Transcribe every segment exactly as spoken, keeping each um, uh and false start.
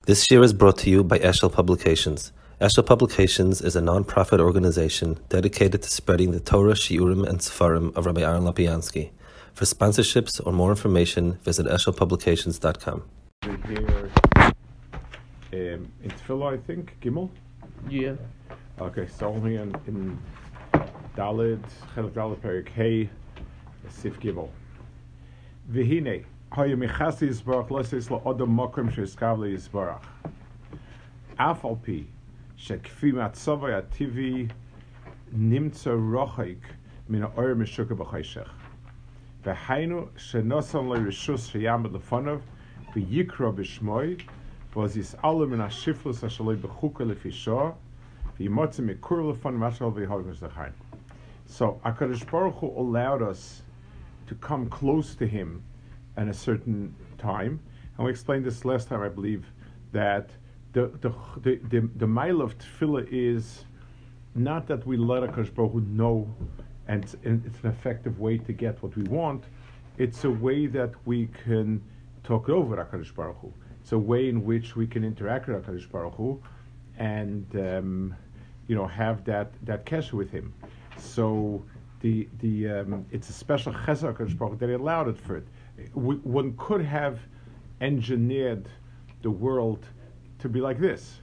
This year is brought to you by Eshel Publications. Eshel Publications is a non-profit organization dedicated to spreading the Torah, Shiurim, and Sefarim of Rabbi Aaron Lapiansky. For sponsorships or more information, visit eshel publications dot com. Here, um, in Tefillah, I think, Gimel? Yeah. Okay, so only in, in Daled, Chelek Daled, Perik Hey, Sif Gimel. V'hine, Haya Michasi Yisbarach, Lesis La'odom Mokum She'eskav Le'Yisbarach. Af al pi, She'kfi Matzavay Ativi, Nimtza Rochaik, Min Ha'or Meshuka B'chayshech. V'hainu, She'nosan Le'Rishus She'yamad Lefonov, V'yikra B'shmoi, V'azis Alu Min HaShiflus HaShaloi B'chuka Le'Fisha, V'yimotzi Mekur Lefon Mashal V'yihogos L'chaim. So, HaKadosh Baruch Hu allowed us to come close to Him at a certain time, and we explained this last time, I believe, that the the the the, the mile of tefillah is not that we let HaKadosh Baruch Hu know, and it's, and it's an effective way to get what we want. It's a way that we can talk over HaKadosh Baruch Hu. It's a way in which we can interact with HaKadosh Baruch Hu, and um, you know have that that kesher with Him. So the the um, it's a special chesed HaKadosh Baruch Hu that He allowed it for it. We, one could have engineered the world to be like this.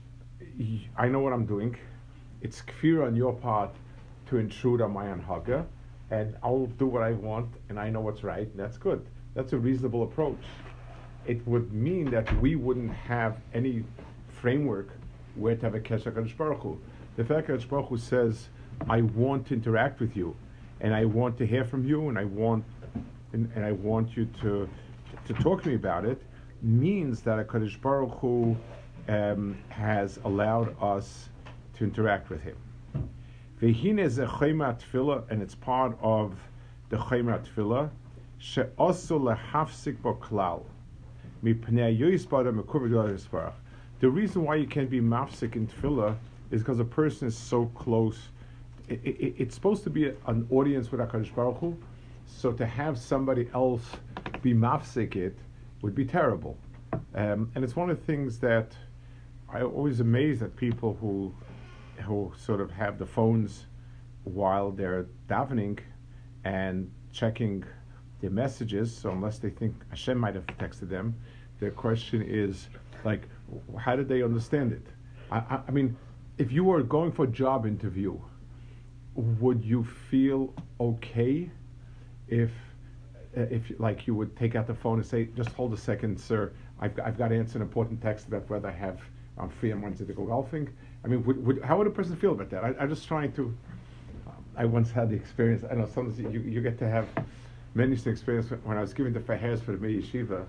I know what I'm doing. It's kfir on your part to intrude on my anhaga, and I'll do what I want, and I know what's right, and that's good. That's a reasonable approach. It would mean that we wouldn't have any framework where to have a kesher HaKadosh Baruch Hu. The fact that HaKadosh Baruch Hu says, I want to interact with you, and I want to hear from you, and I want And, and I want you to to talk to me about it, means that HaKadosh Baruch Hu um, has allowed us to interact with Him. V'hine ze chayma tefillah, and it's part of the chayma tefillah, she'osu lehafsik bo klal, mipnei yoyisbada mekuv yoyisbarach. The reason why you can't be mafsik in tefillah is because a person is so close. It, it, it's supposed to be a, an audience with HaKadosh Baruch Hu. So to have somebody else be mafsik it would be terrible. Um, and it's one of the things that I always amaze at people who who sort of have the phones while they're davening and checking their messages. So unless they think Hashem might have texted them, their question is like, how did they understand it? I, I, I mean, if you were going for a job interview, would you feel okay if, uh, if like you would take out the phone and say, just hold a second, sir, I've, I've got to answer an important text about whether I have, I'm free on Wednesday to go golfing? I mean, would, would, how would a person feel about that? I, I'm just trying to, um, I once had the experience, I know sometimes you, you get to have many experience when I was giving the fahers for the May Yeshiva.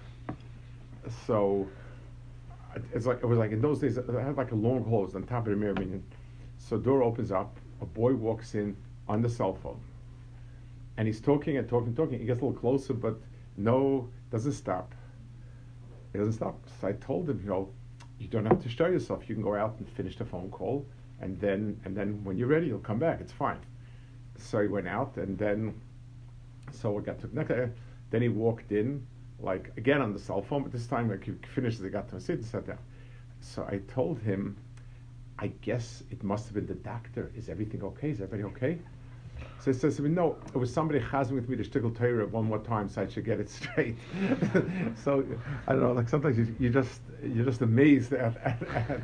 So, it's like, it was like in those days, I had like a long hose on top of the mirror, meaning, so door opens up, a boy walks in on the cell phone. And he's talking and talking and talking. He gets a little closer, but no, doesn't stop. He doesn't stop. So I told him, you know, you don't have to show yourself. You can go out and finish the phone call, and then and then when you're ready, you'll come back. It's fine. So he went out, and then so we got to then he walked in, like again on the cell phone, but this time like he finished. He got to sit and sat down. So I told him, I guess it must have been the doctor. Is everything okay? Is everybody okay? So he says to me, no, it was somebody chazing with me to shtickle Torah one more time, so I should get it straight. So I don't know, like sometimes you, you just you're just amazed at at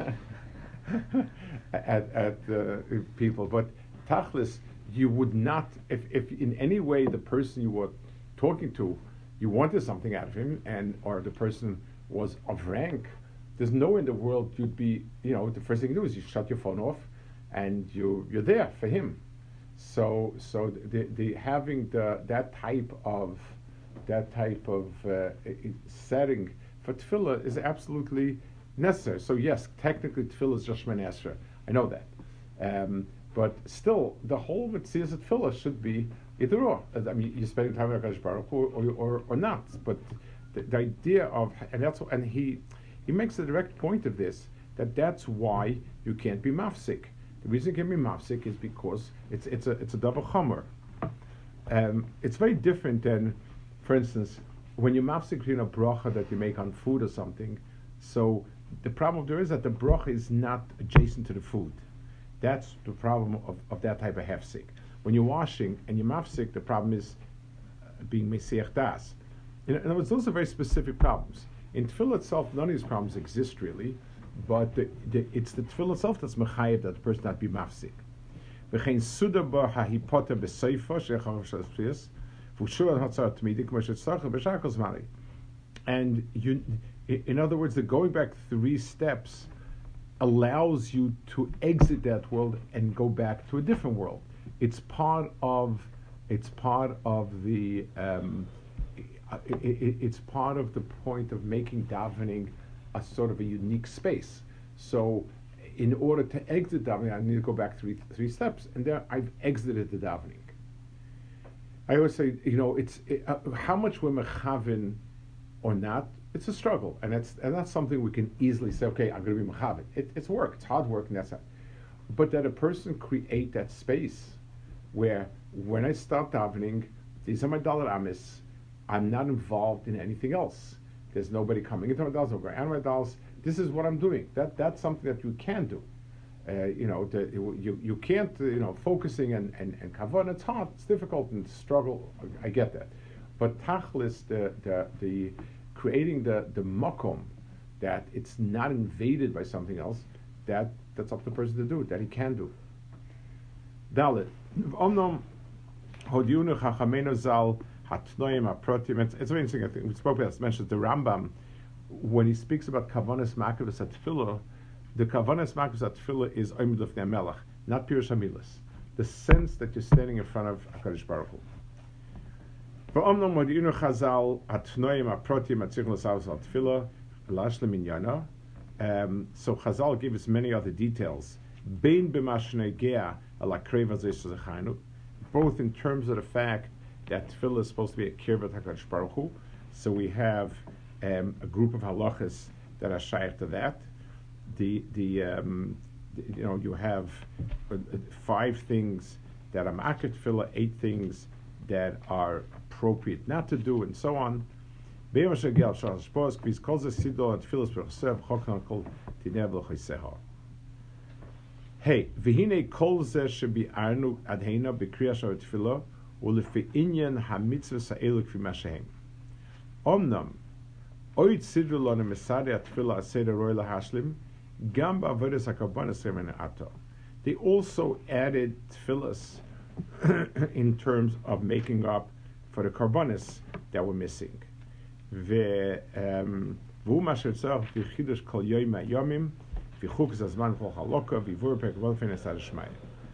at, at, at uh, people. But tachlis, you would not, if if in any way the person you were talking to, you wanted something out of him, and or the person was of rank, there's nowhere in the world you'd be, you know, the first thing you do is you shut your phone off, and you you're there for him. So, so the, the having the that type of that type of uh, setting for tefillah is absolutely necessary. So yes, technically tefillah is just Shemini Esrei. I know that, um, but still, the whole mitzvah of tefillah should be either or. I mean, you're spending time with HaKadosh Baruch Hu or, or or not. But the, the idea of and that's and he he makes a direct point of this, that that's why you can't be mafsik. The reason it can be mafsik is because it's it's a it's a double chomer. Um, it's very different than, for instance, when you mafsik in a bracha that you make on food or something. So the problem there is that the bracha is not adjacent to the food. That's the problem of, of that type of hefsek. When you're washing and you're mafsik, the problem is uh, being mesiach das. In, in other words, those are very specific problems. In tefillah itself, none of these problems exist really, but the, the, it's the tefillah itself that's mechayev that the person not be mafsik. V'chein suda ba ha'hipota b'seifa she'echav sh'as v'shul ha'tzar t'midik m'shetzach v'shakos mali. And you, in other words, the going back three steps allows you to exit that world and go back to a different world. It's part of, it's part of the, um, it, it, it's part of the point of making davening a sort of a unique space. So, in order to exit davening, I need to go back three three steps, and there I've exited the davening. I always say, you know, it's it, uh, how much we're mechavin or not. It's a struggle, and it's and that's something we can easily say. Okay, I'm going to be mechavin. It, it's work. It's hard work, and that's it. But that a person create that space where when I start davening, these are my dollar amis. I'm not involved in anything else. There's nobody coming into my dolls, no going out of my dolls. This is what I'm doing. That that's something that you can do. Uh, you know, the, you you can't. Uh, you know, focusing and and and kavod. It's hard. It's difficult and struggle. I get that. But tachlis, the the the creating the the makom, that it's not invaded by something else. That that's up to the person to do. That he can do. Dalit. Omnom hodiunu chachamenu zal. It's, it's very interesting. I think we spoke about this. Mentioned the Rambam when he speaks about kavanas makavus at tefillah. The kavanas makavus at tefillah is oimid lifnei melech, not pirush hamilas. The sense that you're standing in front of Hakadosh Baruch Hu. V'omnom modinu chazal atnoim aprotim atzich l'savos al tefillah l'ashlim minyana. So Chazal gave us many other details. Bein b'mashnegea ala kreva zeh, both in terms of the fact that tefillah is supposed to be a kirvat HaKadosh Baruch Hu. So we have um, a group of halachas that are shaykh to that. The the, um, the you know you have uh, five things that are ma'akat tefillah, eight things that are appropriate not to do, and so on. Hey, v'hinei kol zeh shebi'arnu adheina b'kriyas shar tefillah. Ulefi'inyan hamitzvah sa'elu k'fi mashehem. Omnam, oid sidru lana mesari atfila aseda roy lahashlim, gam ba'avodas hakabanas remen ato. They also added tefillas in terms of making up for the karbanis that were missing. Ve v'u masher tzarach v'chidush kol yoyim ha'yomim v'chuk zazman kol haloka v'vur pek volfen esad shmai.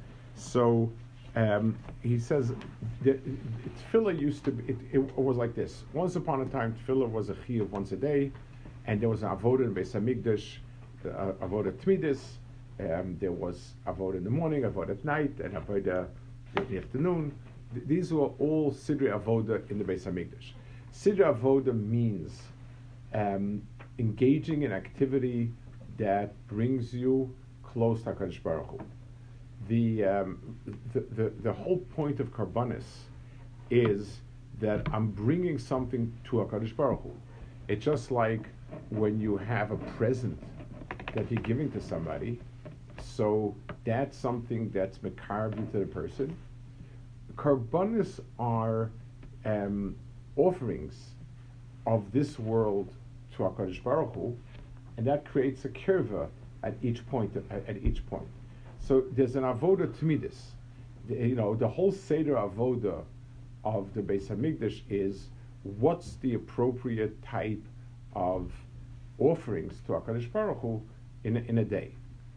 So. Um, he says that tefillah used to be, it, it was like this. Once upon a time, tefillah was a chiyuv once a day, and there was an avodah in Beis Hamikdash, uh, avodah tmidis. Um, there was avodah in the morning, avodah at night, and avodah in the afternoon. Th- these were all sidrei avodah in the Beis Hamikdash. Sidrei avodah means um, engaging in activity that brings you close to HaKadosh Baruch Hu. The, um, the, the the whole point of karbanis is that I'm bringing something to HaKadosh Baruch Hu. It's just like when you have a present that you're giving to somebody, so that's something that's mekarb to the person. Karbanis are um, offerings of this world to HaKadosh Baruch Hu, and that creates a kirva at each point. At, at each point. So there's an avoda tmidis. You know, the whole seder avoda of the Beis Hamikdash is what's the appropriate type of offerings to HaKadosh Baruch Hu in a, in a day.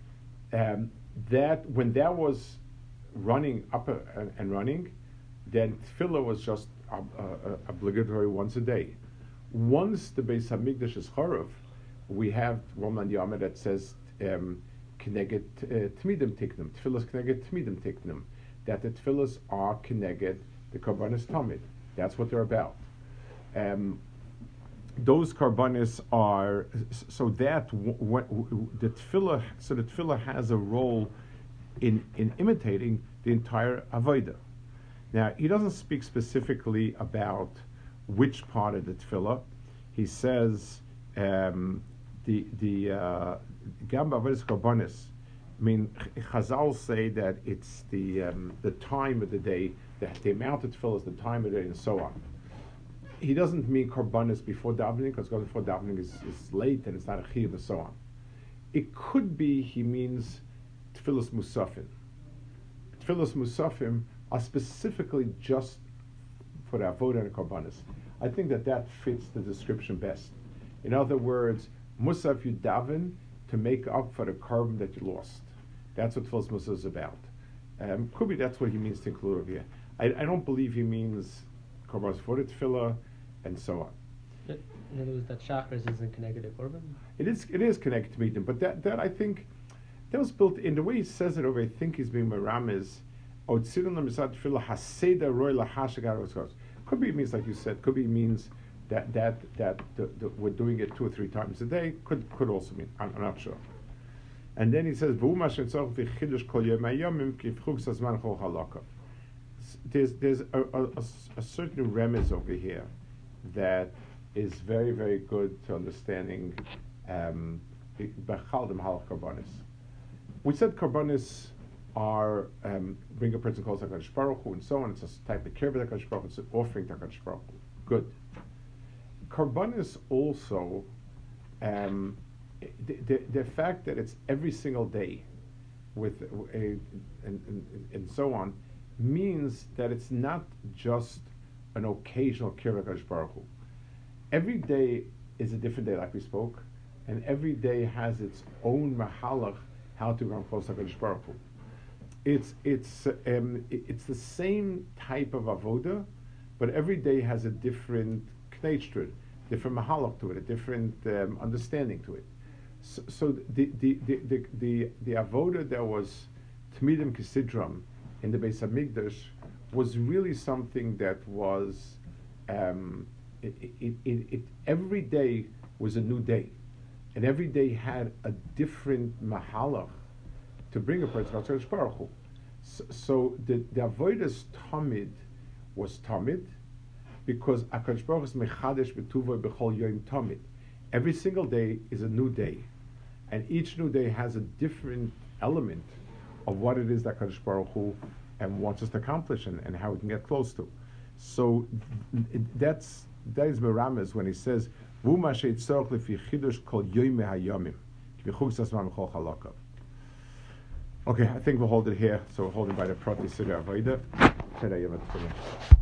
Um, that when that was running up a, a, and running, then tefillah was just uh, uh, obligatory once a day. Once the Beis Hamikdash is charav, we have Roman Yama that says. Um, Keneged tmidim tiknum. Tefillas keneged tmidim tiknum. That the tefillas are keneged the karbanis tamid. That's what they're about. Um, those karbanis are so that w- w- the tefillah. So the tefillah has a role in in imitating the entire avodah. Now he doesn't speak specifically about which part of the tefillah. He says um, the the uh, Gamba Avodas Korbanos. I mean, Chazal say that it's the um, the time of the day, the, the amount of tefillah is the time of the day, and so on. He doesn't mean korbanos before davening, because going before davening is, is late and it's not a chiyuv and so on. It could be he means tefillas musafim. Tefillas musafim are specifically just for the avodah and korbanos. I think that that fits the description best. In other words, musaf you daven to make up for the korban that you lost. That's what tefillas musaf is about. Um, could be that's what he means to include over here. I, I don't believe he means korbanos for the tefillah and so on. In other words, that chakras isn't connected to korban? It is it is connected to meeting, but that, that I think that was built in the way he says it over. I think he's being meramis. Could be it means like you said. Could be it means that that that the, the, we're doing it two or three times a day. Could could also mean. I'm, I'm not sure. And then he says, there's there's a, a, a certain remez over here that is very, very good to understanding um, we said korbanos are um, bring a person close to HaKadosh Baruch Hu and so on. It's a type of care with HaKadosh Baruch Hu. It's an offering to HaKadosh Baruch Hu. Good. Korbanos also, um, the, the, the fact that it's every single day with a, and, and, and so on, means that it's not just an occasional Kirah HaKadosh Baruch Hu. Every day is a different day, like we spoke, and every day has its own mahalach, how to come close to HaKadosh Baruch Hu. It's it's um, it's the same type of avoda, but every day has a different knetch to it, different mahalach to it, a different um, understanding to it. So, so the the the the the, the avoda that was Tmidim Kisidram in the Beis Hamikdash was really something that was um, it, it, it, it every day was a new day, and every day had a different mahalach to bring a person to HaKadosh Baruch Hu. So, so the the avodas tamid was tamid because HaKadosh Baruch Hu is mechadesh b'tuvah b'chol yom tamid. Every single day is a new day, and each new day has a different element of what it is that HaKadosh Baruch Hu and wants us to accomplish and, and how we can get close to. So it, that's that is Merames when he says Vu masheit tzorch lefi chidush kol yoyim hayomim v'chug sasman v'chol chalakav. Okay, I think we'll hold it here. So we'll hold it by the Prati Sira Avodah.